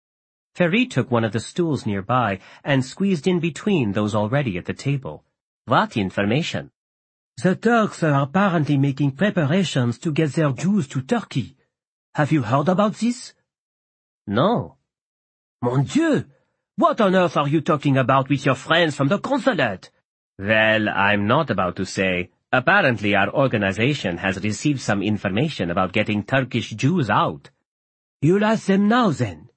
Ferit took one of the stools nearby and squeezed in between those already at the table. What information? The Turks are apparently making preparations to get their Jews to Turkey. Have you heard about this? No. Mon Dieu! What on earth are you talking about with your friends from the consulate? Well, I'm not about to say. Apparently our organization has received some information about getting Turkish Jews out. You'll ask them now then.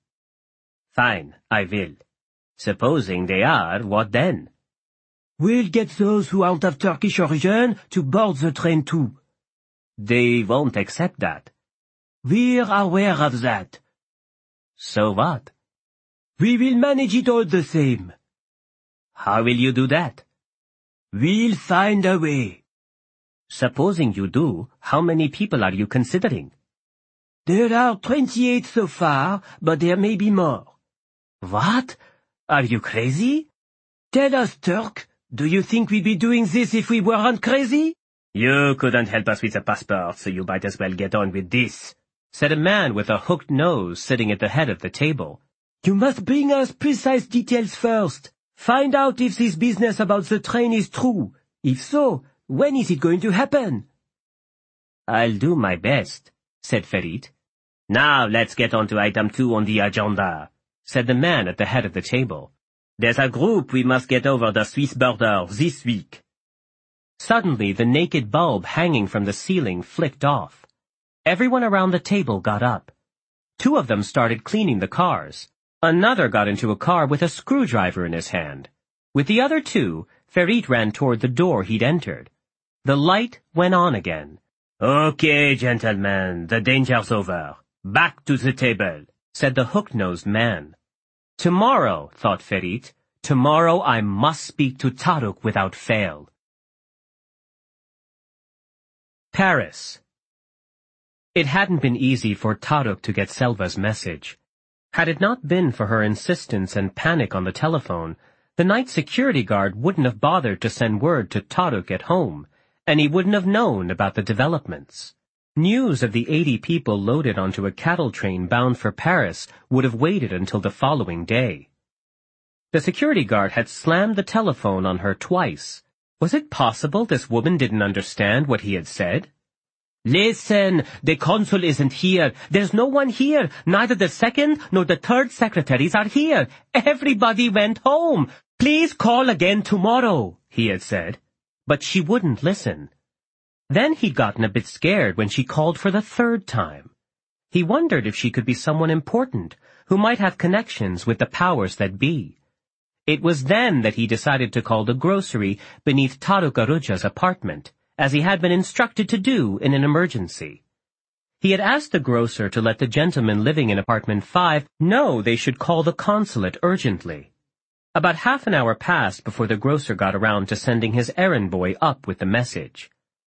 Fine, I will. Supposing they are, what then? We'll get those who aren't of Turkish origin to board the train too. They won't accept that. We're aware of that. So what? We will manage it all the same. How will you do that? We'll find a way. Supposing you do, how many people are you considering? There are twenty-eight so far, but there may be more. What? Are you crazy? Tell us, Turk, do you think we'd be doing this if we weren't crazy? You couldn't help us with the passport, so you might as well get on with this, said a man with a hooked nose sitting at the head of the table. You must bring us precise details first. Find out if this business about the train is true. If so, when is it going to happen? I'll do my best, said Ferit. Now let's get on to item two on the agenda, said the man at the head of the table. There's a group we must get over the Swiss border this week. Suddenly, the naked bulb hanging from the ceiling flicked off. Everyone around the table got up. Two of them started cleaning the cars. Another got into a car with a screwdriver in his hand. With the other two, Ferit ran toward the door he'd entered. The light went on again. Okay, gentlemen, the danger's over. Back to the table, said the hook-nosed man. Tomorrow, thought Ferit, tomorrow I must speak to Taruk without fail. Paris. It hadn't been easy for Taruk to get Selva's message. Had it not been for her insistence and panic on the telephone, the night security guard wouldn't have bothered to send word to Taruk at home, and he wouldn't have known about the developments. News of the eighty people loaded onto a cattle train bound for Paris would have waited until the following day. The security guard had slammed the telephone on her twice. Was it possible this woman didn't understand what he had said? Listen, the consul isn't here. There's no one here. Neither the second nor the third secretaries are here. Everybody went home. Please call again tomorrow, he had said. But she wouldn't listen. Then he'd gotten a bit scared when she called for the third time. He wondered if she could be someone important, who might have connections with the powers that be. It was then that he decided to call the grocery beneath Taruk Aruja's apartment, as he had been instructed to do in an emergency. He had asked the grocer to let the gentlemen living in apartment five know they should call the consulate urgently. About half an hour passed before the grocer got around to sending his errand boy up with the message.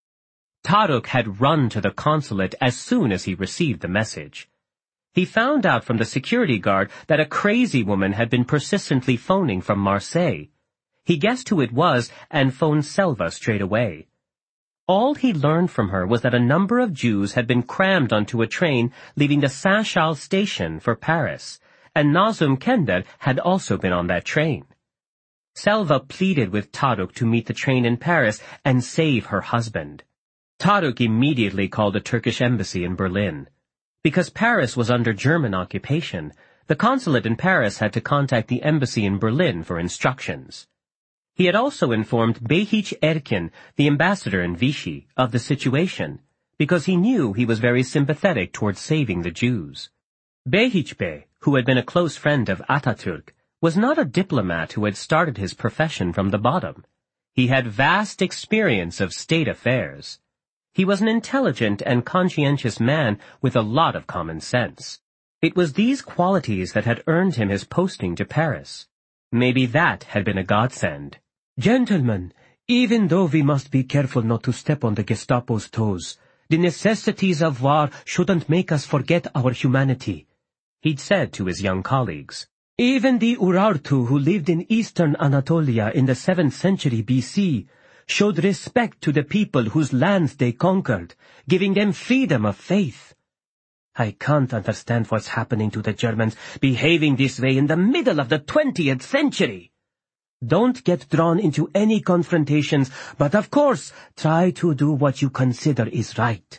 Taruk had run to the consulate as soon as he received the message. He found out from the security guard that a crazy woman had been persistently phoning from Marseille. He guessed who it was and phoned Selva straight away. All he learned from her was that a number of Jews had been crammed onto a train leaving the Saint-Charles station for Paris, and Nazum Kender had also been on that train. Selva pleaded with Taruk to meet the train in Paris and save her husband. Taruk immediately called the Turkish embassy in Berlin. Because Paris was under German occupation, the consulate in Paris had to contact the embassy in Berlin for instructions. He had also informed Behiç Erkin, the ambassador in Vichy, of the situation, because he knew he was very sympathetic towards saving the Jews. Behiç Bey, who had been a close friend of Atatürk, was not a diplomat who had started his profession from the bottom. He had vast experience of state affairs. He was an intelligent and conscientious man with a lot of common sense. It was these qualities that had earned him his posting to Paris. Maybe that had been a godsend. Gentlemen, even though we must be careful not to step on the Gestapo's toes, the necessities of war shouldn't make us forget our humanity, he'd said to his young colleagues. Even the Urartu who lived in eastern Anatolia in the seventh century B C showed respect to the people whose lands they conquered, giving them freedom of faith. I can't understand what's happening to the Germans behaving this way in the middle of the twentieth century. Don't get drawn into any confrontations, but of course, try to do what you consider is right.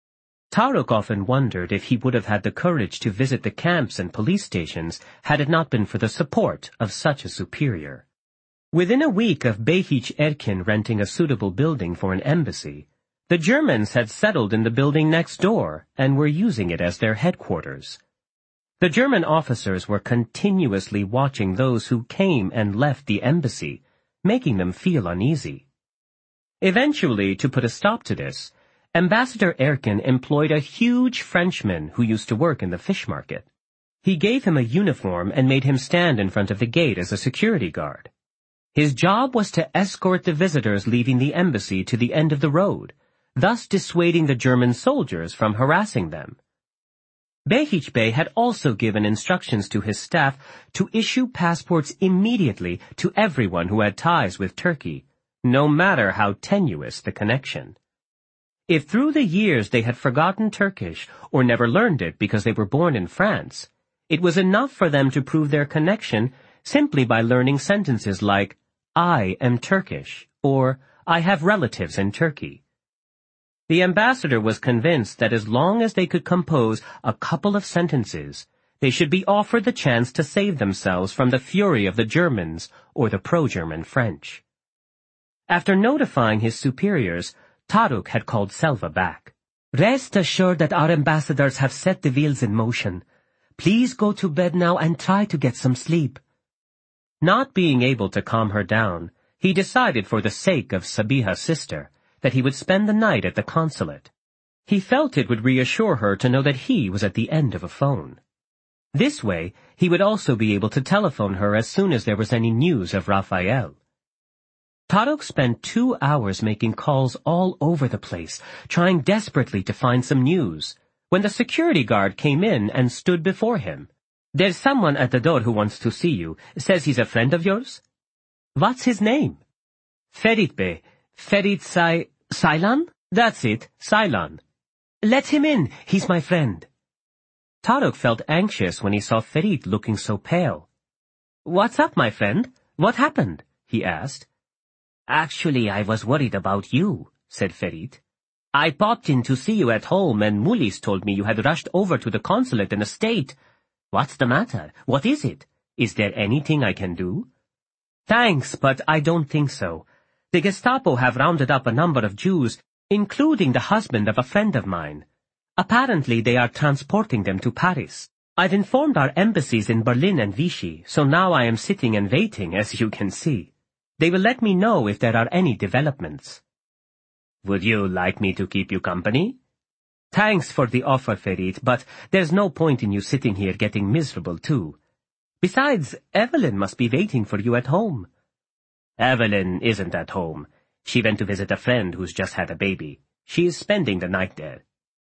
Taruk often wondered if he would have had the courage to visit the camps and police stations had it not been for the support of such a superior. Within a week of Behich Erkin renting a suitable building for an embassy, the Germans had settled in the building next door and were using it as their headquarters. The German officers were continuously watching those who came and left the embassy, making them feel uneasy. Eventually, to put a stop to this, Ambassador Erkin employed a huge Frenchman who used to work in the fish market. He gave him a uniform and made him stand in front of the gate as a security guard. His job was to escort the visitors leaving the embassy to the end of the road, thus dissuading the German soldiers from harassing them. Behich Bey had also given instructions to his staff to issue passports immediately to everyone who had ties with Turkey, no matter how tenuous the connection. If through the years they had forgotten Turkish or never learned it because they were born in France, it was enough for them to prove their connection simply by learning sentences like, I am Turkish, or I have relatives in Turkey. The ambassador was convinced that as long as they could compose a couple of sentences, they should be offered the chance to save themselves from the fury of the Germans or the pro-German French. After notifying his superiors, Taruk had called Selva back. Rest assured that our ambassadors have set the wheels in motion. Please go to bed now and try to get some sleep. Not being able to calm her down, he decided for the sake of Sabiha's sister that he would spend the night at the consulate. He felt it would reassure her to know that he was at the end of a phone. This way, he would also be able to telephone her as soon as there was any news of Raphael. Taruk spent two hours making calls all over the place, trying desperately to find some news, when the security guard came in and stood before him. There's someone at the door who wants to see you, says he's a friend of yours. What's his name? Ferit Bey. Ferit Say... Saylan? That's it, Saylan. Let him in, he's my friend. Taruk felt anxious when he saw Ferit looking so pale. What's up, my friend? What happened? He asked. Actually, I was worried about you, said Ferit. I popped in to see you at home and Mulis told me you had rushed over to the consulate in a state. What's the matter? What is it? Is there anything I can do? Thanks, but I don't think so. The Gestapo have rounded up a number of Jews, including the husband of a friend of mine. Apparently they are transporting them to Paris. I've informed our embassies in Berlin and Vichy, so now I am sitting and waiting, as you can see. They will let me know if there are any developments. Would you like me to keep you company? Thanks for the offer, Ferit, but there's no point in you sitting here getting miserable too. Besides, Evelyn must be waiting for you at home. Evelyn isn't at home. She went to visit a friend who's just had a baby. She is spending the night there.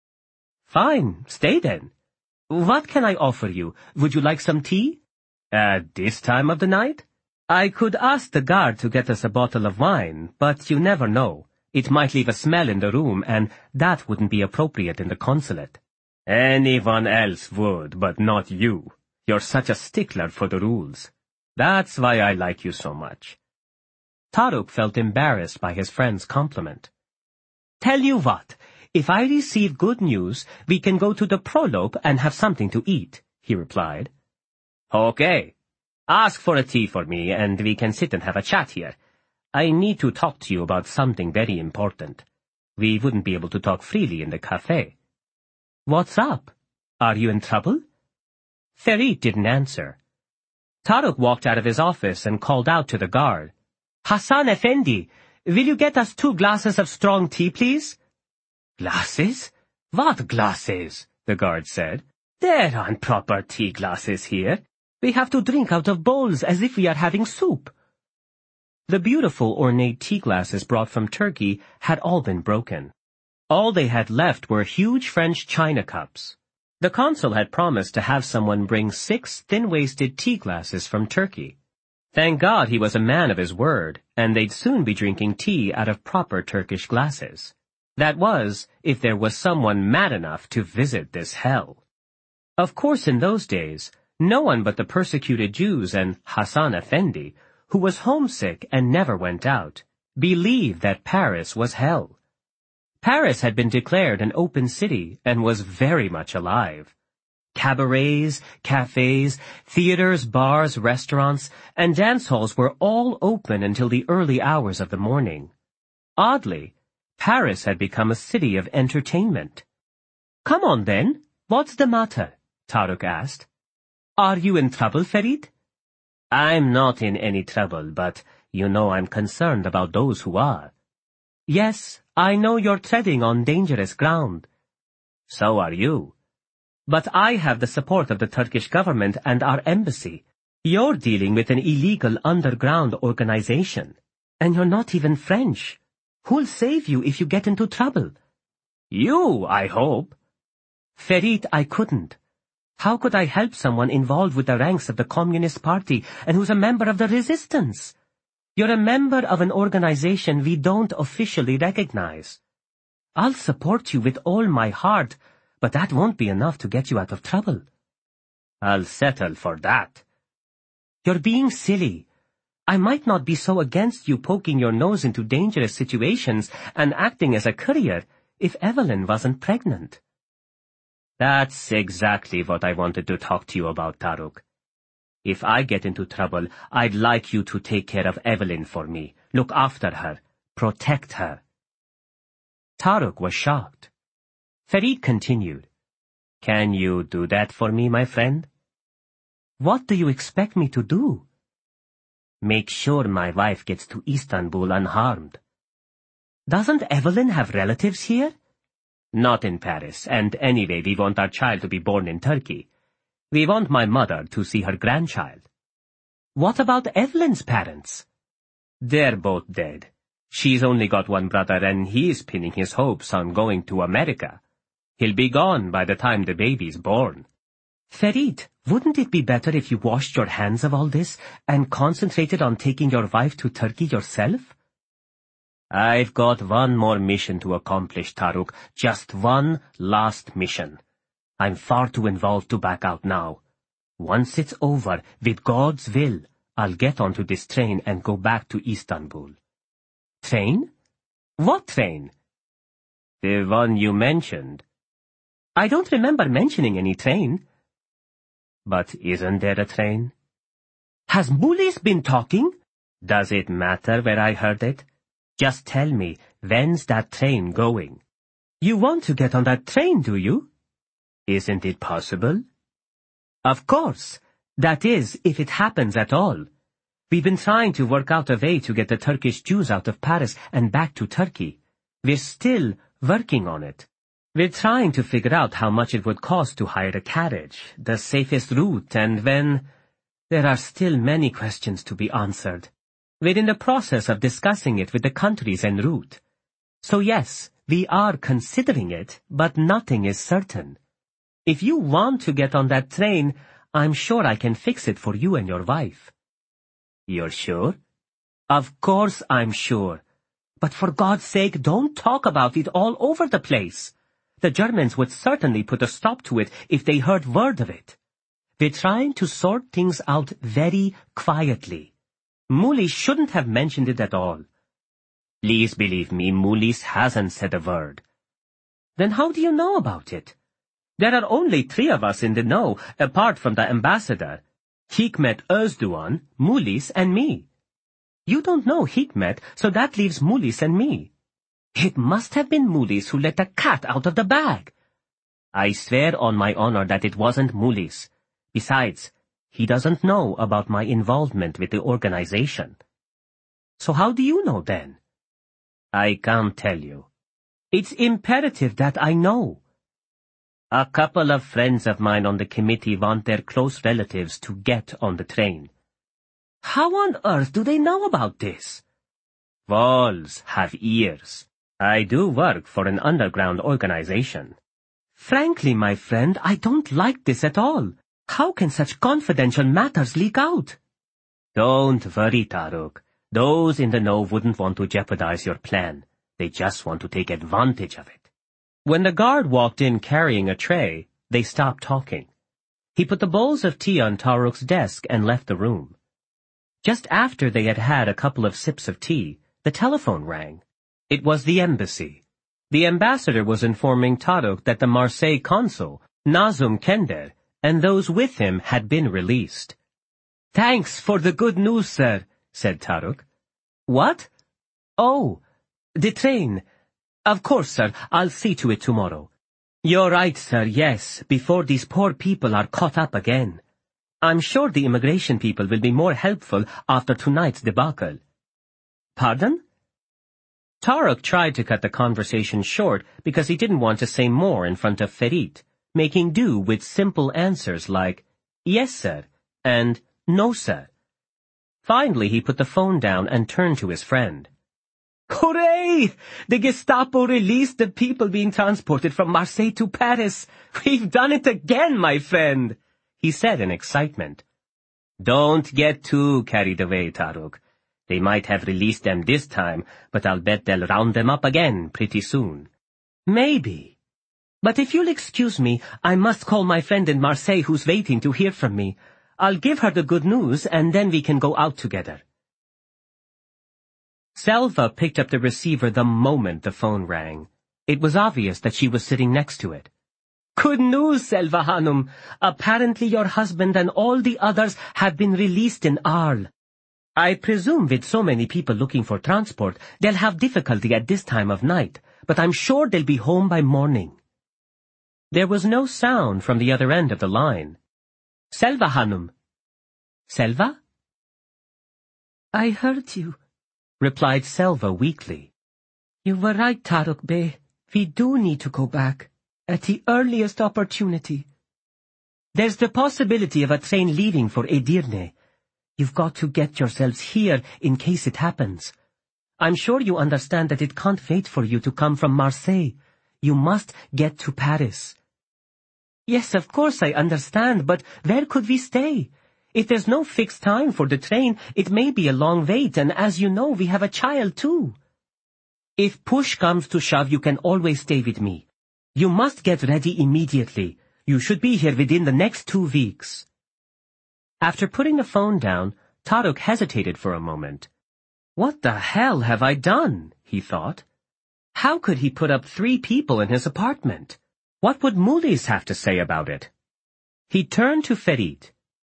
Fine, stay then. What can I offer you? Would you like some tea? At this time of the night? I could ask the guard to get us a bottle of wine, but you never know. It might leave a smell in the room, and that wouldn't be appropriate in the consulate. Anyone else would, but not you. You're such a stickler for the rules. That's why I like you so much. Taruk felt embarrassed by his friend's compliment. Tell you what, if I receive good news, we can go to the Prolop and have something to eat, he replied. Okay. Ask for a tea for me, and we can sit and have a chat here. I need to talk to you about something very important. We wouldn't be able to talk freely in the cafe. What's up? Are you in trouble? Ferit didn't answer. Taruk walked out of his office and called out to the guard. Hasan Effendi, will you get us two glasses of strong tea, please? Glasses? What glasses? The guard said. There aren't proper tea glasses here. We have to drink out of bowls as if we are having soup. The beautiful ornate tea glasses brought from Turkey had all been broken. All they had left were huge French china cups. The consul had promised to have someone bring six thin-waisted tea glasses from Turkey. Thank God he was a man of his word, and they'd soon be drinking tea out of proper Turkish glasses. That was, if there was someone mad enough to visit this hell. Of course, in those days, no one but the persecuted Jews and Hasan Effendi, who was homesick and never went out, believed that Paris was hell. Paris had been declared an open city and was very much alive. Cabarets, cafes, theaters, bars, restaurants, and dance halls were all open until the early hours of the morning. Oddly, Paris had become a city of entertainment. Come on then, what's the matter? Taruk asked. Are you in trouble, Ferit? I'm not in any trouble, but you know I'm concerned about those who are. Yes, I know you're treading on dangerous ground. So are you. But I have the support of the Turkish government and our embassy. You're dealing with an illegal underground organization. And you're not even French. Who'll save you if you get into trouble? You, I hope. Ferit, I couldn't. How could I help someone involved with the ranks of the Communist Party and who's a member of the resistance? You're a member of an organization we don't officially recognize. I'll support you with all my heart, but that won't be enough to get you out of trouble. I'll settle for that. You're being silly. I might not be so against you poking your nose into dangerous situations and acting as a courier if Evelyn wasn't pregnant. That's exactly what I wanted to talk to you about, Taruk. If I get into trouble, I'd like you to take care of Evelyn for me, look after her, protect her. Taruk was shocked. Ferit continued, Can you do that for me, my friend? What do you expect me to do? Make sure my wife gets to Istanbul unharmed. Doesn't Evelyn have relatives here? Not in Paris, and anyway we want our child to be born in Turkey. We want my mother to see her grandchild. What about Evelyn's parents? They're both dead. She's only got one brother and he's pinning his hopes on going to America. He'll be gone by the time the baby's born. Ferit, wouldn't it be better if you washed your hands of all this and concentrated on taking your wife to Turkey yourself? I've got one more mission to accomplish, Taruk. Just one last mission. I'm far too involved to back out now. Once it's over, with God's will, I'll get onto this train and go back to Istanbul. Train? What train? The one you mentioned. I don't remember mentioning any train. But isn't there a train? Has Mulis been talking? Does it matter where I heard it? Just tell me, when's that train going? You want to get on that train, do you? Isn't it possible? Of course. That is, if it happens at all. We've been trying to work out a way to get the Turkish Jews out of Paris and back to Turkey. We're still working on it. We're trying to figure out how much it would cost to hire a carriage, the safest route, and when... There are still many questions to be answered. We're in the process of discussing it with the countries en route. So yes, we are considering it, but nothing is certain. If you want to get on that train, I'm sure I can fix it for you and your wife. You're sure? Of course I'm sure. But for God's sake, don't talk about it all over the place. The Germans would certainly put a stop to it if they heard word of it. We're trying to sort things out very quietly. Mulis shouldn't have mentioned it at all. Please believe me, Mulis hasn't said a word. Then how do you know about it? There are only three of us in the know, apart from the ambassador. Hikmet Özdoğan, Mulis, and me. You don't know Hikmet, so that leaves Mulis and me. It must have been Mulis who let the cat out of the bag. I swear on my honor that it wasn't Mulis. Besides, he doesn't know about my involvement with the organization. So how do you know then? I can't tell you. It's imperative that I know. A couple of friends of mine on the committee want their close relatives to get on the train. How on earth do they know about this? Walls have ears. I do work for an underground organization. Frankly, my friend, I don't like this at all. How can such confidential matters leak out? Don't worry, Taruk. Those in the know wouldn't want to jeopardize your plan. They just want to take advantage of it. When the guard walked in carrying a tray, they stopped talking. He put the bowls of tea on Taruk's desk and left the room. Just after they had had a couple of sips of tea, the telephone rang. It was the embassy. The ambassador was informing Taruk that the Marseille consul, Nazum Kender, and those with him had been released. "Thanks for the good news, sir," said Taruk. "What? Oh, the train. Of course, sir, I'll see to it tomorrow." "You're right, sir, yes, before these poor people are caught up again. I'm sure the immigration people will be more helpful after tonight's debacle." "Pardon?" Taruk tried to cut the conversation short because he didn't want to say more in front of Ferit, making do with simple answers like, "Yes, sir," and "No, sir." Finally, he put the phone down and turned to his friend. "Hooray! The Gestapo released the people being transported from Marseille to Paris. We've done it again, my friend," he said in excitement. "Don't get too carried away, Taruk. They might have released them this time, but I'll bet they'll round them up again pretty soon." "Maybe. But if you'll excuse me, I must call my friend in Marseille who's waiting to hear from me. I'll give her the good news, and then we can go out together." Selva picked up the receiver the moment the phone rang. It was obvious that she was sitting next to it. "Good news, Selva Hanum. Apparently your husband and all the others have been released in Arles. I presume with so many people looking for transport, they'll have difficulty at this time of night, but I'm sure they'll be home by morning." There was no sound from the other end of the line. "Selva Hanum." "Selva?" "I heard you," replied Selva weakly. "You were right, Taruk Bey. We do need to go back, at the earliest opportunity. There's the possibility of a train leaving for Edirne. You've got to get yourselves here in case it happens. I'm sure you understand that it can't wait for you to come from Marseille. You must get to Paris." "Yes, of course I understand, but where could we stay? If there's no fixed time for the train, it may be a long wait, and as you know, we have a child too." "If push comes to shove, you can always stay with me. You must get ready immediately. You should be here within the next two weeks." After putting the phone down, Taruk hesitated for a moment. "What the hell have I done?" he thought. How could he put up three people in his apartment? What would Mulis have to say about it? He turned to Ferit.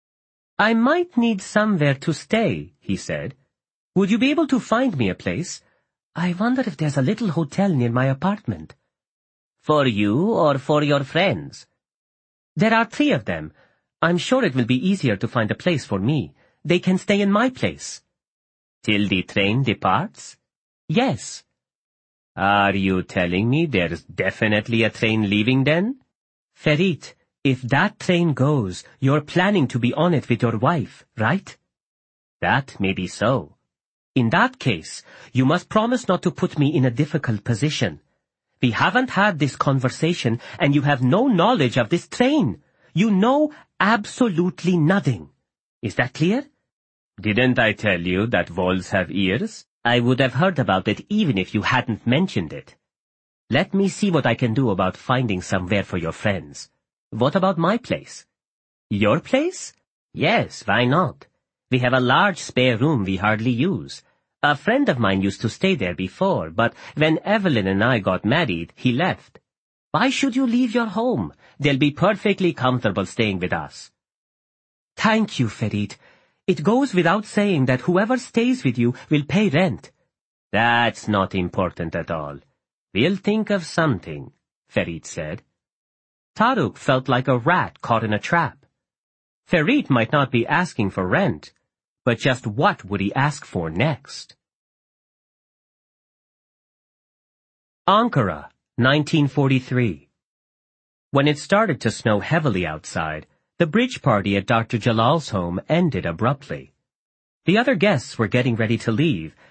"I might need somewhere to stay," he said. "Would you be able to find me a place? I wonder if there's a little hotel near my apartment." "For you or for your friends?" "There are three of them. I'm sure it will be easier to find a place for me. They can stay in my place." "Till the train departs?" "Yes." "Are you telling me there's definitely a train leaving then?" "Ferit, if that train goes, you're planning to be on it with your wife, right?" "That may be so." "In that case, you must promise not to put me in a difficult position. We haven't had this conversation, and you have no knowledge of this train. You know absolutely nothing. Is that clear?" "Didn't I tell you that voles have ears? I would have heard about it even if you hadn't mentioned it. Let me see what I can do about finding somewhere for your friends. What about my place?" "Your place?" "Yes, why not? We have a large spare room we hardly use. A friend of mine used to stay there before, but when Evelyn and I got married, he left. Why should you leave your home? They'll be perfectly comfortable staying with us." "Thank you, Ferit. It goes without saying that whoever stays with you will pay rent." "That's not important at all. We'll think of something," Ferit said. Taruk felt like a rat caught in a trap. Ferit might not be asking for rent, but just what would he ask for next? Ankara, nineteen forty-three. When it started to snow heavily outside, the bridge party at Doctor Jalal's home ended abruptly. The other guests were getting ready to leave,